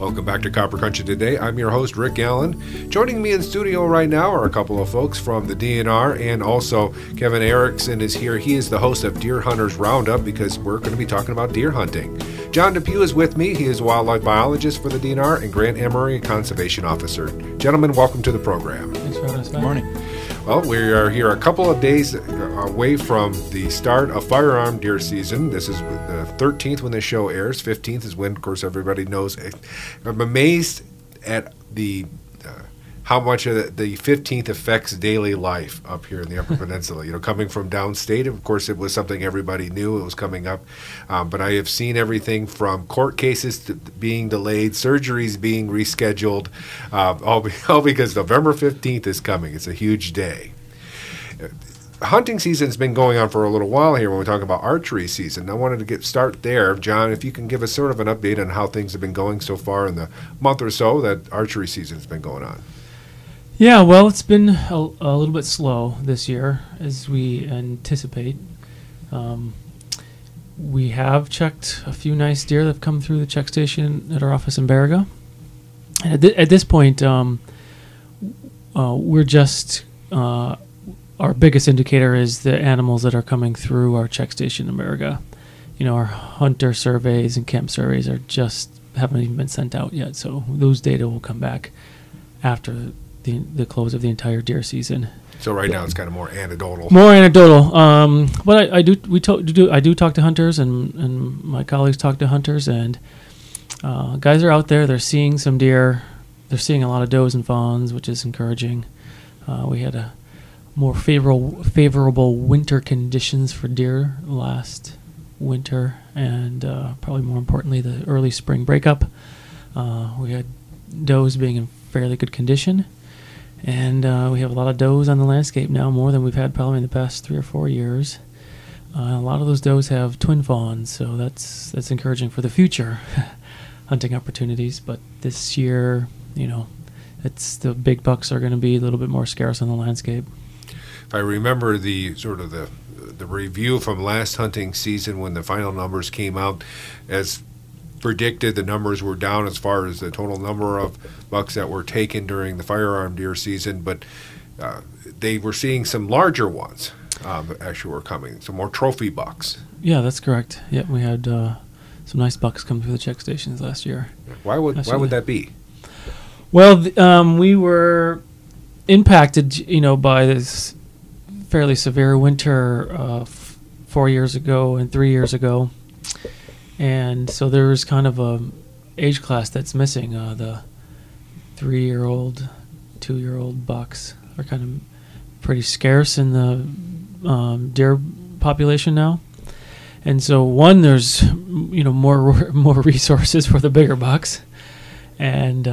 Welcome back to Copper Country Today. I'm your host, Rick Allen. Joining me in studio right now are a couple of folks from the DNR, and also Kevin Erickson is here. He is the host of Deer Hunters Roundup because we're going to be talking about deer hunting. John Depew is with me. He is a wildlife biologist for the DNR, and Grant Emery, a conservation officer. Gentlemen, welcome to the program. Thanks for having us. Good morning. Well, we are here a couple of days away from the start of firearm deer season. This is the 13th when the show airs. 15th is when, of course, everybody knows. I'm amazed at the how much of the 15th affects daily life up here in the Upper Peninsula. Coming from downstate, of course, it was something everybody knew it was coming up. But I have seen everything from court cases to being delayed, surgeries being rescheduled, all because November 15th is coming. It's a huge day. Hunting season's been going on for a little while here when we talk about archery season. I wanted to start there. John, if you can give us sort of an update on how things have been going so far in the month or so that archery season's been going on. Yeah, well, it's been a little bit slow this year, as we anticipate. We have checked a few nice deer that have come through the check station at our office in Baraga. And at this point, we're just... our biggest indicator is the animals that are coming through our check station in Baraga. Our hunter surveys and camp surveys haven't even been sent out yet, so those data will come back after the close of the entire deer season. So right now it's kind of more anecdotal. But I do talk to hunters, and my colleagues talk to hunters, and guys are out there. They're seeing some deer. They're seeing a lot of does and fawns, which is encouraging. We had a more favorable winter conditions for deer last winter, and probably more importantly, the early spring breakup. We had does being in fairly good condition. And we have a lot of does on the landscape now, more than we've had probably in the past 3 or 4 years. A lot of those does have twin fawns, so that's encouraging for the future hunting opportunities. But this year, it's the big bucks are going to be a little bit more scarce on the landscape. If I remember the review from last hunting season when the final numbers came out, as predicted, the numbers were down as far as the total number of bucks that were taken during the firearm deer season, but they were seeing some larger ones actually were coming, some more trophy bucks. Yeah, that's correct. Yeah, we had some nice bucks come through the check stations last year. Why would that be? Well, we were impacted, by this fairly severe winter 4 years ago and 3 years ago. And so there was kind of a age class that's missing. The 3-year-old, 2-year-old bucks are kind of pretty scarce in the deer population now. And so there's more resources for the bigger bucks, and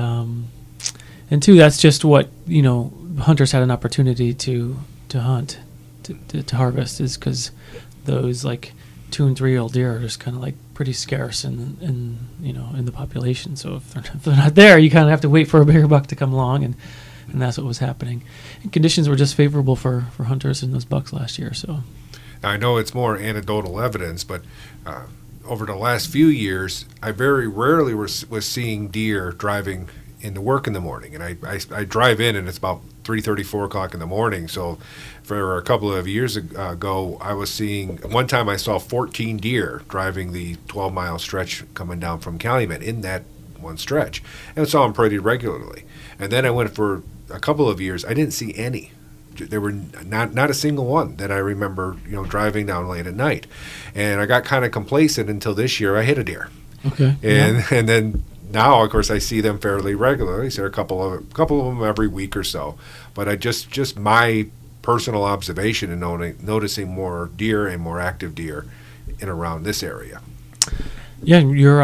2, that's just what hunters had an opportunity to hunt, to harvest, is because those like 2 and 3-year-old deer are just kind of like pretty scarce in the population. So if they're not there, you kind of have to wait for a bigger buck to come along, and that's what was happening. And conditions were just favorable for hunters and those bucks last year. So now, I know it's more anecdotal evidence, but over the last few years, I very rarely was seeing deer driving into work in the morning, and I drive in, and it's about 3:30, 4 o'clock in the morning. So for a couple of years ago, I was seeing, one time I saw 14 deer driving the 12-mile stretch coming down from Calumet in that one stretch, and I saw them pretty regularly. And then I went for a couple of years, I didn't see any. There were not a single one that I remember, driving down late at night. And I got kind of complacent until this year I hit a deer. Okay. And then now, of course, I see them fairly regularly. I see a couple of them every week or so. But I just my personal observation and noticing more deer and more active deer in around this area. Yeah, your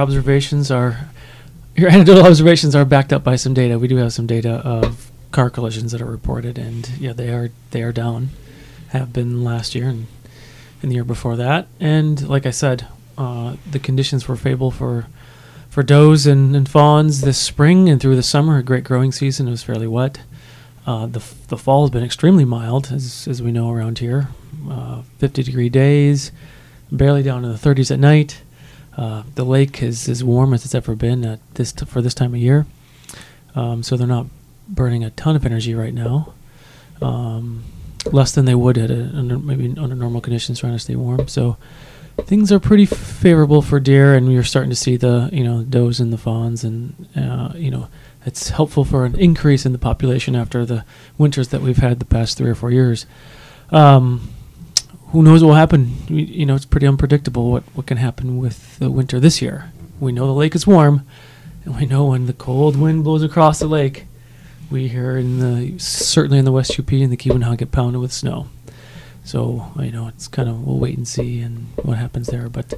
anecdotal observations are backed up by some data. We do have some data of car collisions that are reported, and yeah, they are down. Have been last year and the year before that. And like I said, the conditions were favorable for does and fawns this spring and through the summer. A great growing season. It was fairly wet. The fall has been extremely mild, as we know around here. 50-degree days, barely down in the 30s at night. The lake is as warm as it's ever been at for this time of year, so they're not burning a ton of energy right now, less than they would maybe under normal conditions trying to stay warm. So things are pretty favorable for deer, and you're starting to see the does and the fawns, and it's helpful for an increase in the population after the winters that we've had the past 3 or 4 years. Who knows what will happen? It's pretty unpredictable what can happen with the winter this year. We know the lake is warm, and we know when the cold wind blows across the lake, we hear certainly in the West UP and the Keweenaw get pounded with snow. So it's kind of, we'll wait and see and what happens there. But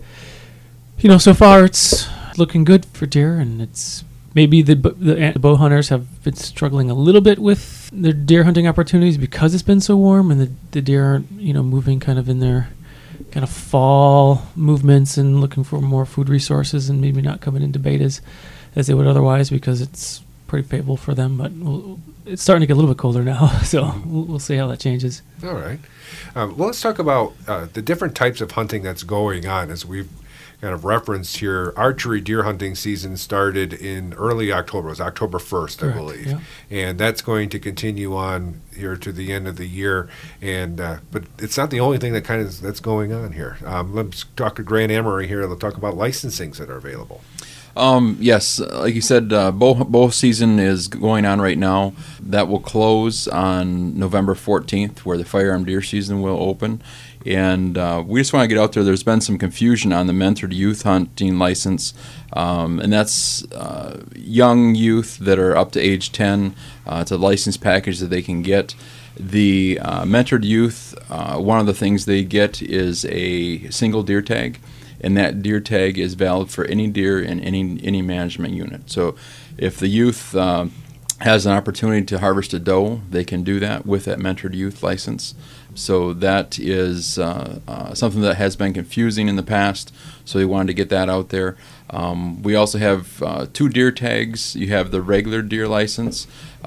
so far it's looking good for deer, and it's maybe the bow hunters have been struggling a little bit with their deer hunting opportunities because it's been so warm, and the deer aren't moving kind of in their kind of fall movements and looking for more food resources, and maybe not coming into betas as they would otherwise because it's pretty favorable for them. But it's starting to get a little bit colder now, so we'll see how that changes. All right. Well, let's talk about the different types of hunting that's going on. As we've kind of referenced here, archery deer hunting season started in early October. It was October 1st, Correct, I believe. yeah. And that's going to continue on here to the end of the year. And but it's not the only thing that's going on here. Let's talk to Grant Emery here. They'll talk about licensings that are available. Yes, like you said, bow season is going on right now. That will close on November 14th, where the firearm deer season will open. And we just want to get out there. There's been some confusion on the mentored youth hunting license, and that's young youth that are up to age 10. It's a license package that they can get. The mentored youth, one of the things they get is a single deer tag. And that deer tag is valid for any deer in any management unit. So if the youth has an opportunity to harvest a doe, they can do that with that mentored youth license. So that is something that has been confusing in the past, so we wanted to get that out there. We also have 2 deer tags. You have the regular deer license,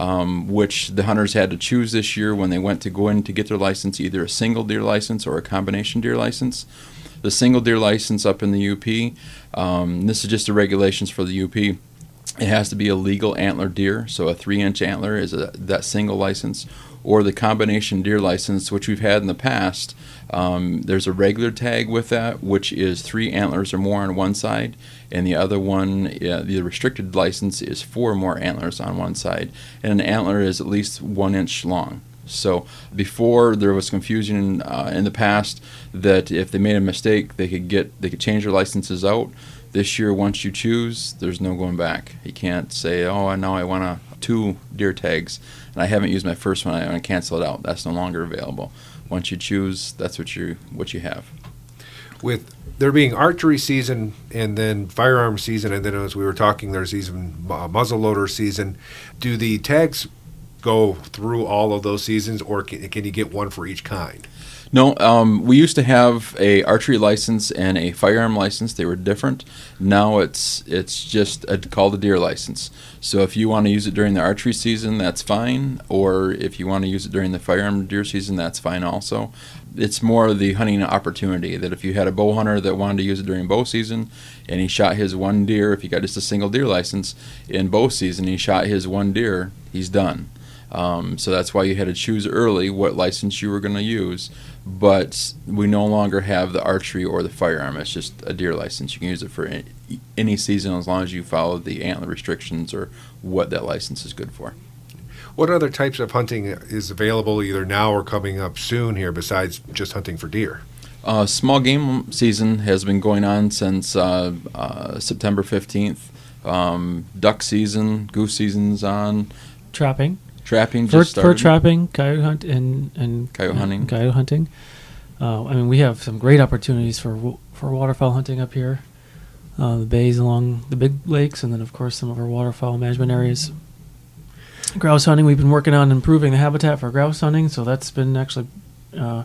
which the hunters had to choose this year when they went to go in to get their license, either a single deer license or a combination deer license. The single deer license up in the UP, this is just the regulations for the UP. It has to be a legal antler deer, so a 3-inch antler is that single license, or the combination deer license, which we've had in the past. There's a regular tag with that, which is 3 antlers or more on one side, and the other one, the restricted license, is 4 or more antlers on one side, and an antler is at least 1 inch long. So before, there was confusion in the past that if they made a mistake, they could change their licenses out. This year, once you choose, there's no going back. You can't say, "Oh, now I want 2 deer tags, and I haven't used my first one. I want to cancel it out." That's no longer available. Once you choose, that's what you have. With there being archery season and then firearm season, and then as we were talking, there's even muzzleloader season. Do the tags go through all of those seasons, or can you get one for each kind? No, we used to have a archery license and a firearm license. They were different. Now it's just called a deer license. So if you want to use it during the archery season, that's fine. Or if you want to use it during the firearm deer season, that's fine also. It's more the hunting opportunity, that if you had a bow hunter that wanted to use it during bow season and he shot his 1 deer, if he got just a single deer license in bow season, he shot his 1 deer, he's done. So that's why you had to choose early what license you were going to use. But we no longer have the archery or the firearm. It's just a deer license. You can use it for any season as long as you follow the antler restrictions or what that license is good for. What other types of hunting is available either now or coming up soon here besides just hunting for deer? Small game season has been going on since September 15th. Duck season, goose season's on. Trapping Just started. Fur trapping, coyote hunt, and Coyote hunting. Coyote hunting. I mean, we have some great opportunities for waterfowl hunting up here. The bays along the big lakes, and then of course some of our waterfowl management areas. Grouse hunting, we've been working on improving the habitat for grouse hunting, so that's been actually, and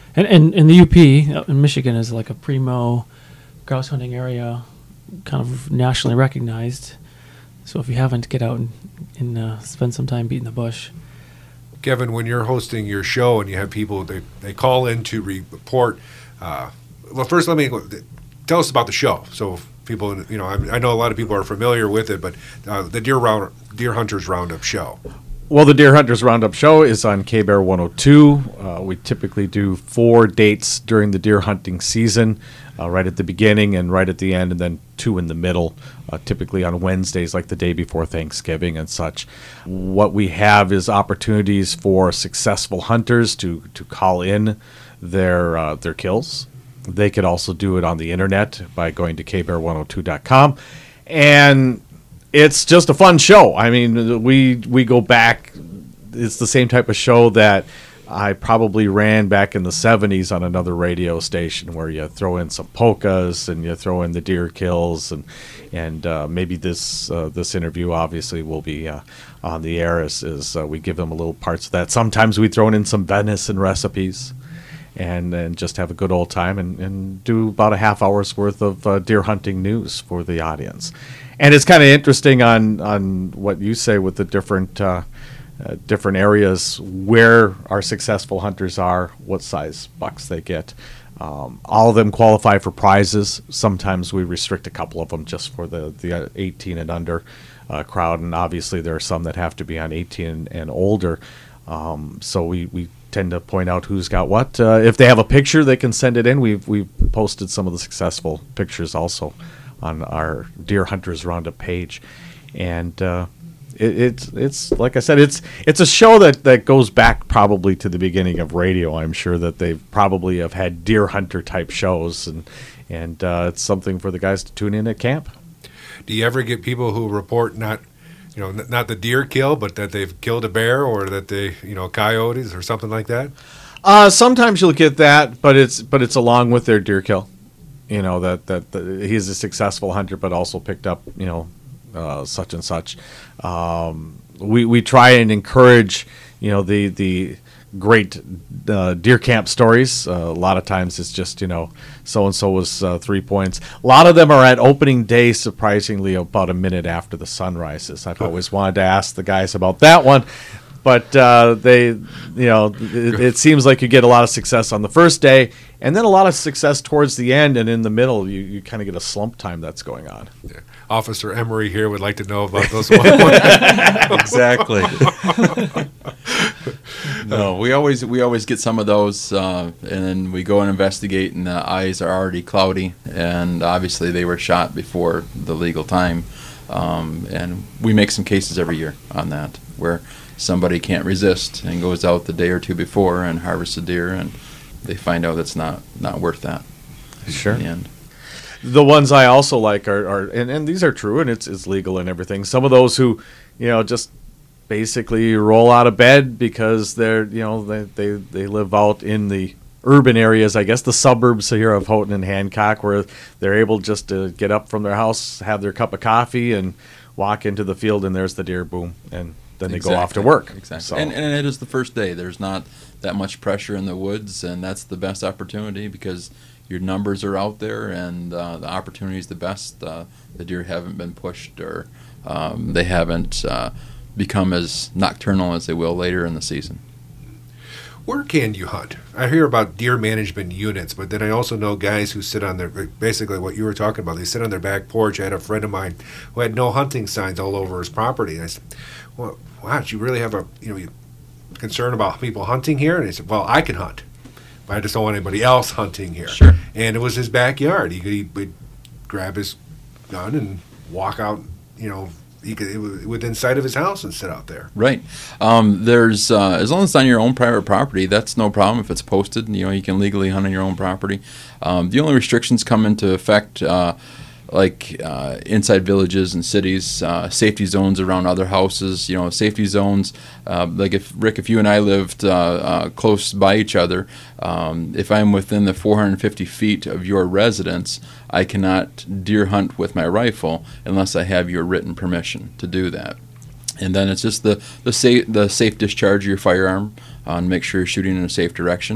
the UP in Michigan is like a primo grouse hunting area, kind of nationally recognized. So if you haven't, get out and spend some time beating the bush. Kevin, when you're hosting your show and you have people, they call in to report. Well, first let me tell us about the show. So people, I know a lot of people are familiar with it, but the Deer Hunters Roundup show. Well, the Deer Hunters Roundup show is on KBER 102. We typically do 4 dates during the deer hunting season, right at the beginning and right at the end, and then 2 in the middle, typically on Wednesdays, like the day before Thanksgiving and such. What we have is opportunities for successful hunters to call in their kills. They could also do it on the internet by going to kbear102.com. And it's just a fun show. I mean, we go back. It's the same type of show that I probably ran back in the 70s on another radio station, where you throw in some polkas and you throw in the deer kills, and maybe this interview obviously will be on the air as we give them a little parts of that. Sometimes we throw in some venison recipes, and just have a good old time and do about a half hour's worth of deer hunting news for the audience. And it's kind of interesting on what you say with the different areas where our successful hunters are, what size bucks they get. All of them qualify for prizes. Sometimes we restrict a couple of them just for the 18 and under crowd, and obviously there are some that have to be on 18 and older. So we tend to point out who's got what. If they have a picture, they can send it in. We've posted some of the successful pictures also on our Deer Hunters Roundup page, and it's like I said, it's a show that goes back probably to the beginning of radio. I'm sure that they probably have had deer hunter type shows, and it's something for the guys to tune in at camp. Do you ever get people who report not the deer kill, but that they've killed a bear, or that they coyotes or something like that? Sometimes you'll get that, but it's along with their deer kill. That he's a successful hunter, but also picked up, such and such. We try and encourage, the great deer camp stories. A lot of times it's just, so-and-so was 3 points. A lot of them are at opening day, surprisingly, about a minute after the sun rises. I've always wanted to ask the guys about that one. But it seems like you get a lot of success on the first day, and then a lot of success towards the end, and in the middle, you kind of get a slump time that's going on. Yeah. Officer Emery here would like to know about those ones. Exactly. No, we always get some of those, and then we go and investigate, and the eyes are already cloudy, and obviously they were shot before the legal time, and we make some cases every year on that, where somebody can't resist and goes out the day or two before and harvests a deer, and they find out it's not worth that. Sure. In the end. The ones I also like are and these are true, and it's legal and everything. Some of those who, just basically roll out of bed because they're, they live out in the urban areas, I guess the suburbs here of Houghton and Hancock, where they're able just to get up from their house, have their cup of coffee, and walk into the field, and there's the deer, boom, and then they go off to work. Exactly. So. And it is the first day. There's not that much pressure in the woods, and that's the best opportunity because your numbers are out there, and the opportunity is the best. The deer haven't been pushed, or they haven't become as nocturnal as they will later in the season. Where can you hunt? I hear about deer management units, but then I also know guys who sit on their, basically what you were talking about, they sit on their back porch. I had a friend of mine who had no hunting signs all over his property. And I said, well, wow, do you really have a concern about people hunting here? And he said, well, I can hunt, but I just don't want anybody else hunting here. Sure. And it was his backyard. He would grab his gun and walk out, he could within sight of his house and sit out there. Right. There's as long as it's on your own private property, that's no problem. If it's posted, you can legally hunt on your own property. The only restrictions come into effect inside villages and cities, safety zones around other houses. Safety zones. Like if you and I lived close by each other, if I'm within the 450 feet of your residence, I cannot deer hunt with my rifle unless I have your written permission to do that. And then it's just the safe discharge of your firearm and make sure you're shooting in a safe direction.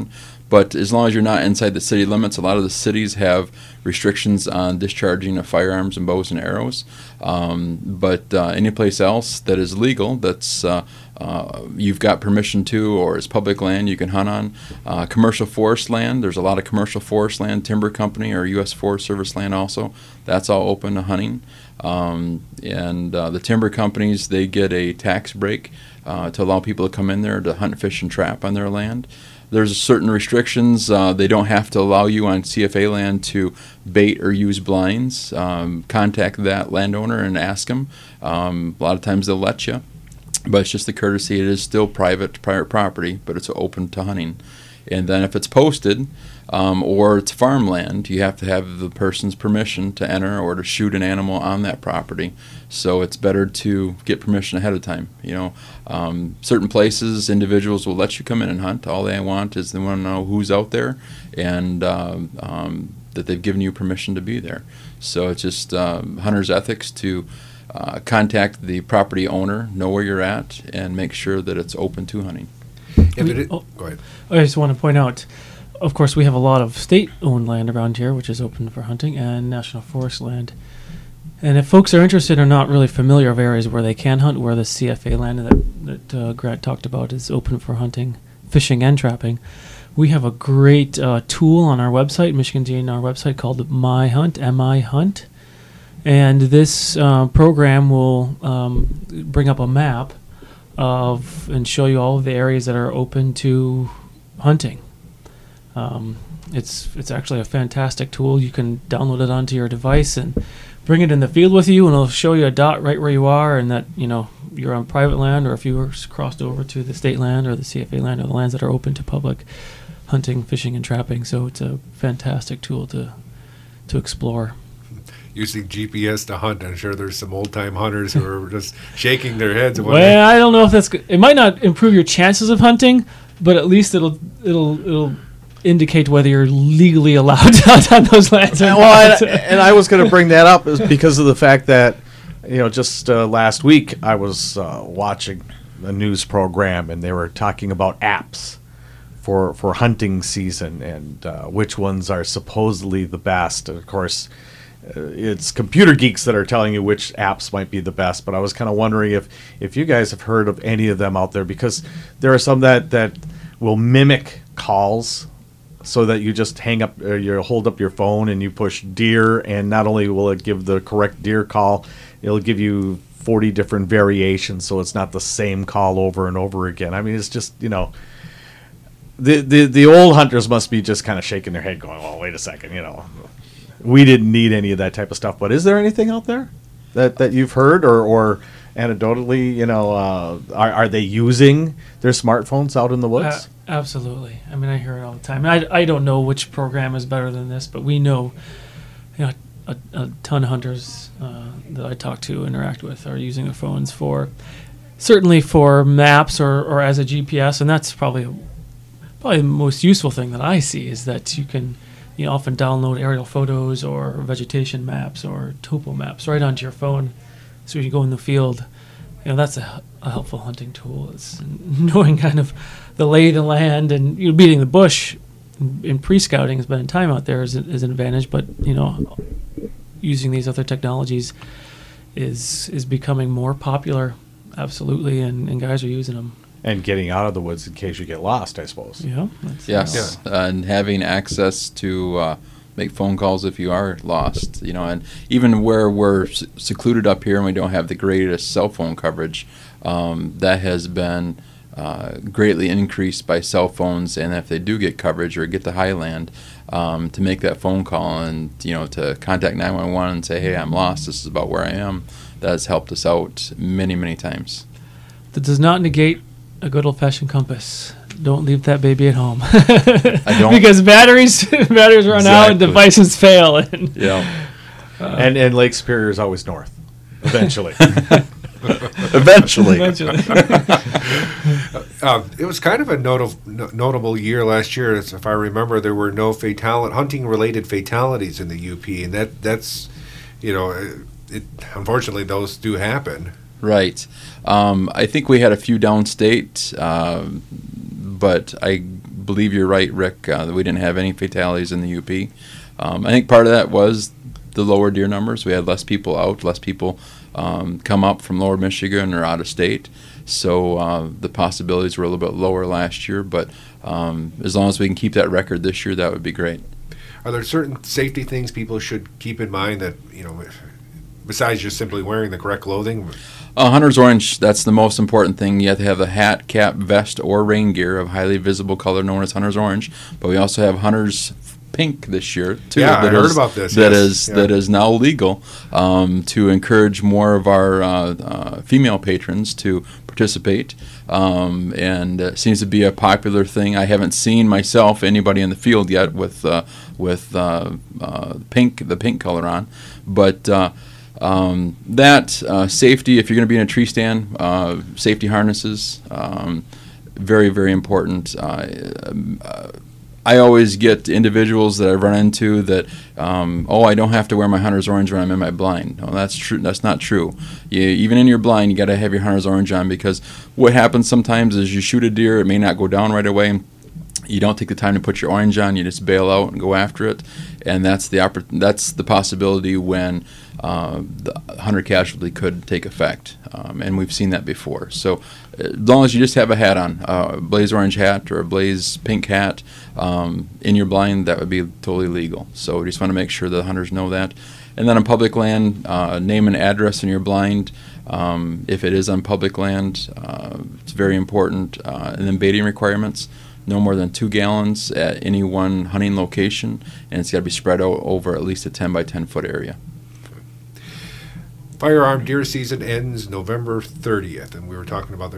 But as long as you're not inside the city limits, a lot of the cities have restrictions on discharging of firearms and bows and arrows. But any place else that is legal, that's you've got permission to, or is public land you can hunt on. Commercial forest land, there's a lot of commercial forest land, timber company or U.S. Forest Service land also. That's all open to hunting. And the timber companies, they get a tax break to allow people to come in there to hunt, fish, and trap on their land. There's certain restrictions. They don't have to allow you on CFA land to bait or use blinds. Contact that landowner and ask them. A lot of times they'll let you, but it's just a courtesy. It is still private property, but it's open to hunting. And then if it's posted or it's farmland, you have to have the person's permission to enter or to shoot an animal on that property. So it's better to get permission ahead of time. Certain places, individuals will let you come in and hunt. All they want is they want to know who's out there and that they've given you permission to be there. So it's just hunter's ethics to contact the property owner, know where you're at, and make sure that it's open to hunting. Go ahead. I just want to point out, of course, we have a lot of state-owned land around here, which is open for hunting, and national forest land. And if folks are interested or not really familiar of areas where they can hunt, where the CFA land that Grant talked about is open for hunting, fishing, and trapping, we have a great tool on our website, Michigan DNR website, called My Hunt, M-I Hunt. And this program will bring up a map and show you all of the areas that are open to hunting. It's actually a fantastic tool. You can download it onto your device and bring it in the field with you, and it'll show you a dot right where you are, and that you're on private land, or if you were crossed over to the state land or the CFA land, or the lands that are open to public hunting, fishing, and trapping. So it's a fantastic tool to explore. Using GPS to hunt, I'm sure there's some old-time hunters who are just shaking their heads. Well, I don't know if that's good. It might not improve your chances of hunting, but at least it'll indicate whether you're legally allowed to hunt on those lands. And I was going to bring that up is because of the fact that just last week I was watching a news program, and they were talking about apps for hunting season and which ones are supposedly the best. And of course, it's computer geeks that are telling you which apps might be the best, but I was kind of wondering if you guys have heard of any of them out there, because there are some that will mimic calls, so that you just hang up or you hold up your phone and you push deer, and not only will it give the correct deer call, it'll give you 40 different variations, so it's not the same call over and over again. I mean, it's just the old hunters must be just kind of shaking their head going, well, wait a second, we didn't need any of that type of stuff. But is there anything out there that you've heard or anecdotally, are they using their smartphones out in the woods? Absolutely. I mean, I hear it all the time. I don't know which program is better than this, but we know, a ton of hunters that I talk to, interact with, are using their phones certainly for maps or as a GPS, and that's probably the most useful thing that I see, is that you can often download aerial photos or vegetation maps or topo maps right onto your phone, so you go in the field. That's a helpful hunting tool. It's knowing kind of the lay of the land, and beating the bush in pre-scouting, spending time out there is an advantage. But using these other technologies is becoming more popular, absolutely, and guys are using them. And getting out of the woods in case you get lost, I suppose. Yeah. Yes, and having access to make phone calls if you are lost. And even where we're secluded up here and we don't have the greatest cell phone coverage, that has been greatly increased by cell phones. And if they do get coverage or get to highland, to make that phone call and to contact 911 and say, hey, I'm lost, this is about where I am, that has helped us out many, many times. That does not negate a good old-fashioned compass. Don't leave that baby at home. I don't. Because batteries run out and devices fail. And and Lake Superior is always north. Eventually. Eventually. It was kind of a notable year last year. If I remember, there were no hunting-related fatalities in the UP, and that's unfortunately those do happen. Right. I think we had a few downstate, but I believe you're right, Rick, that we didn't have any fatalities in the UP. I think part of that was the lower deer numbers. We had less people out, less people come up from lower Michigan or out of state. So the possibilities were a little bit lower last year, but as long as we can keep that record this year, that would be great. Are there certain safety things people should keep in mind that, besides just simply wearing the correct clothing? Hunter's orange, that's the most important thing. You have to have a hat, cap, vest, or rain gear of highly visible color known as Hunter's orange. But we also have Hunter's pink this year, too. Yeah, I heard about this. That is now legal to encourage more of our female patrons to participate. And it seems to be a popular thing. I haven't seen myself anybody in the field yet with the pink color on, but safety, if you're going to be in a tree stand, safety harnesses, very, very important. I always get individuals that I run into that, I don't have to wear my Hunter's orange when I'm in my blind. No, that's true. That's not true. Even in your blind, you got to have your Hunter's orange on, because what happens sometimes is you shoot a deer, it may not go down right away. You don't take the time to put your orange on. You just bail out and go after it, and that's the possibility when the hunter casualty could take effect, and we've seen that before. So as long as you just have a hat on, a blaze orange hat or a blaze pink hat in your blind, that would be totally legal. So we just want to make sure the hunters know that. And then on public land, name and address in your blind. If it is on public land, it's very important. And then baiting requirements. No more than 2 gallons at any one hunting location, and it's got to be spread out over at least a 10 by 10 foot area. Firearm deer season ends November 30th, and we were talking about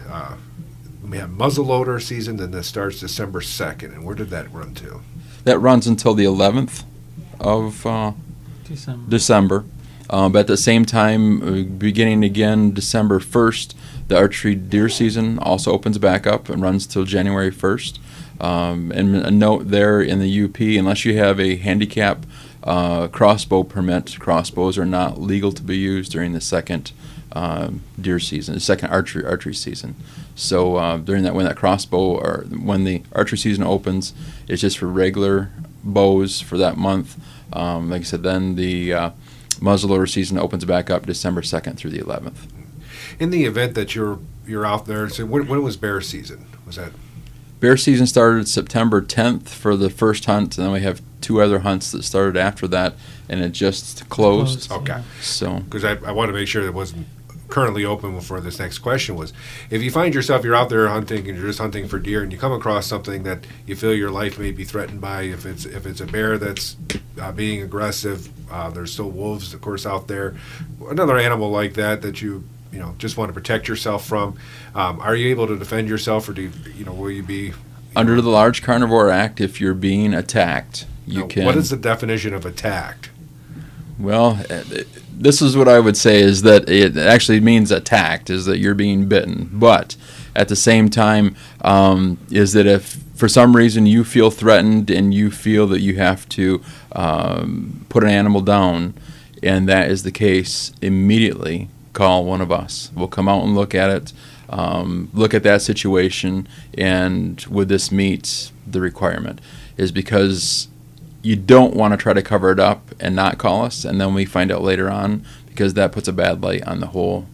we have muzzleloader season, and that starts December 2nd. And where did that run to? That runs until the 11th of December. But at the same time, beginning again December 1st, the archery deer season also opens back up and runs till January 1st. And a note there in the UP, unless you have a handicap crossbow permit, crossbows are not legal to be used during the second deer season, the second archery season. So during that, when the archery season opens, it's just for regular bows for that month. Like I said, then the muzzleloader season opens back up December 2nd through the 11th. In the event that you're out there, so when was bear season? Was that? Bear season started September 10th for the first hunt, and then we have 2 other hunts that started after that, and it just closed. Okay. So, because I want to make sure that it wasn't currently open for this next question, was if you find yourself, you're out there hunting and you're just hunting for deer, and you come across something that you feel your life may be threatened by, if it's a bear that's being aggressive, there's still wolves, of course, out there, another animal like that you just want to protect yourself from. Are you able to defend yourself, or will you be under the Large Carnivore Act? If you're being attacked, you can. What is the definition of attacked? Well, this is what I would say, is that it actually means attacked, is that you're being bitten. But at the same time, is that if for some reason you feel threatened and you feel that you have to put an animal down, and that is the case, immediately call one of us. We'll come out and look at it, look at that situation, and would this meet the requirement? Is because you don't want to try to cover it up and not call us, and then we find out later on, because that puts a bad light on the whole,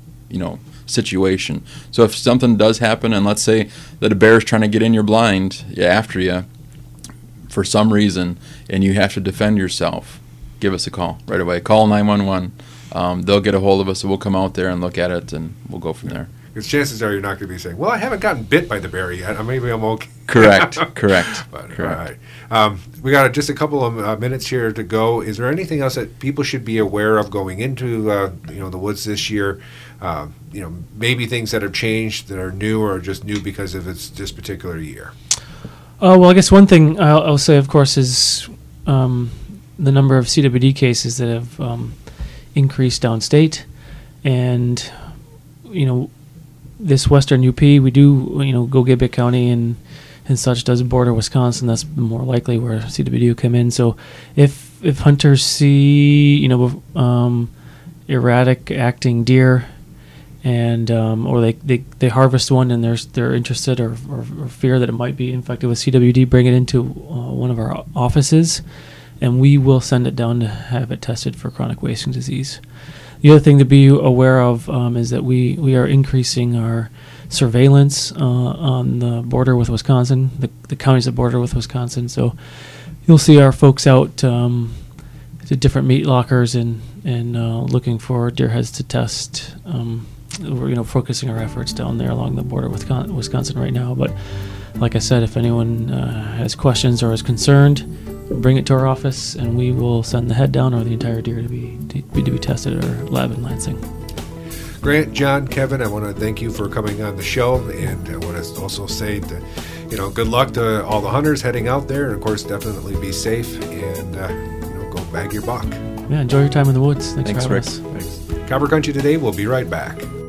situation. So if something does happen, and let's say that a bear is trying to get in your blind after you for some reason, and you have to defend yourself, give us a call right away. Call 911. They'll get a hold of us, and we'll come out there and look at it, and we'll go from there. Because chances are you're not going to be saying, well, I haven't gotten bit by the bear yet. Maybe I'm okay. Correct. But, Correct. All right. We got just a couple of minutes here to go. Is there anything else that people should be aware of going into the woods this year? Maybe things that have changed, that are new, or just new because of this particular year? Well, I guess one thing I'll say, of course, is the number of CWD cases that have increased downstate. And, this western UP, we do, Gogebic County and such does border Wisconsin. That's more likely where CWD will come in. So if hunters see, erratic acting deer and or they harvest one and they're interested or fear that it might be infected with CWD, bring it into one of our offices, and we will send it down to have it tested for chronic wasting disease. The other thing to be aware of is that we are increasing our surveillance on the border with Wisconsin, the counties that border with Wisconsin. So you'll see our folks out to different meat lockers and looking for deer heads to test. We're focusing our efforts down there along the border with Wisconsin right now. But like I said, if anyone has questions or is concerned, bring it to our office, and we will send the head down or the entire deer to be tested at our lab in Lansing. Grant, John, Kevin, I want to thank you for coming on the show, and I want to also say that, good luck to all the hunters heading out there, and of course, definitely be safe and go bag your buck. Yeah, enjoy your time in the woods. Thanks for having Rick. us. Thanks. Copper Country Today. We'll be right back.